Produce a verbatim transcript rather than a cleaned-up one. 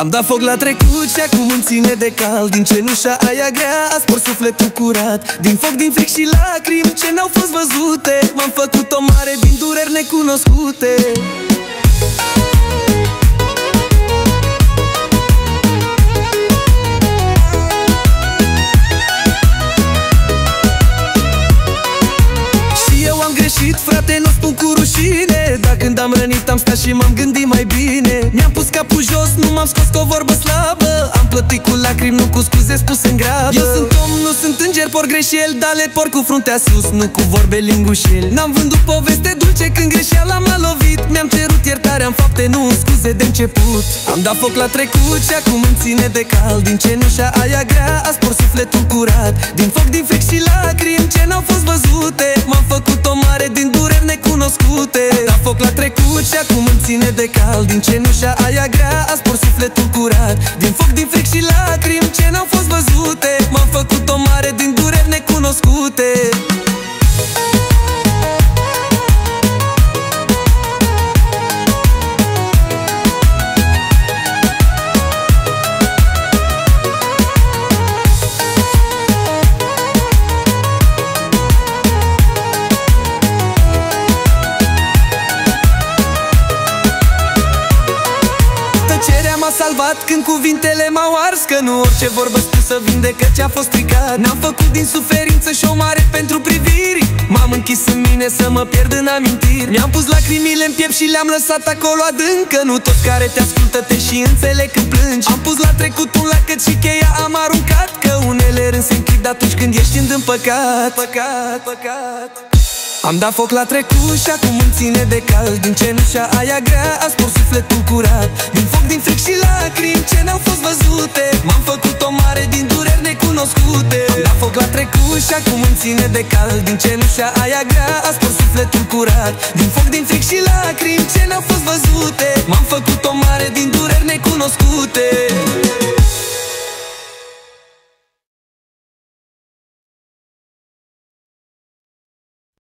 Am dat foc la trecut și acum îmi ține de cald. Din cenușa aia grea a spor sufletul curat. Din foc, din fric și lacrimi ce n-au fost văzute, m-am făcut o mare din dureri necunoscute. Frate, nu spun cu rușine, dar când am rănit am stat și m-am gândit mai bine. Mi-am pus capul jos, nu m-am scos cu o vorbă slabă. Am plătit cu lacrimi, nu cu scuze spuse în grabă. Eu sunt om, nu sunt înger, por greșeli, dar le por cu fruntea sus, nu cu vorbe lingușeli. N-am vândut poveste dulce când greșeala m-a lovit. Mi-am cerut iertare, am fapte, nu scuze de început. Am dat foc la trecut și acum îmi ține de cald. Din cenușa aia grea a spor sufletul curat. Din foc, din fric și lacrimi ce n-au fost văzute, m-am făcut o mare din dureri necunoscute. Am dat foc la trecut și acum îmi ține de cald. Din cenușa aia grea a spor sufletul curat. Din foc, din fric și lacrimi ce n-au fost văzute, m-am făcut o mare din dureri necunoscute. M-a salvat când cuvintele m-au ars, că nu orice vorbă spusă vindecă ce-a fost stricat. N-am făcut din suferință și o mare pentru priviri. M-am închis în mine să mă pierd în amintiri. Mi-am pus lacrimile în piept și le-am lăsat acolo adânc, că nu toți care te ascultă te și înțeleg când plângi. Am pus la trecut un lacăt și cheia am aruncat, că unele rând se închid atunci când ești în păcat. Păcat, păcat. Am dat foc la trecut și acum îmi ține de cald. Din cenușa aia grea a spor sufletul curat. Din foc, din fric și lacrimi ce n-au fost văzute, m-am făcut o mare din dureri necunoscute. Am dat foc la trecut și acum îmi ține de cald. Din cenușa aia grea a spor sufletul curat. Din foc, din fric și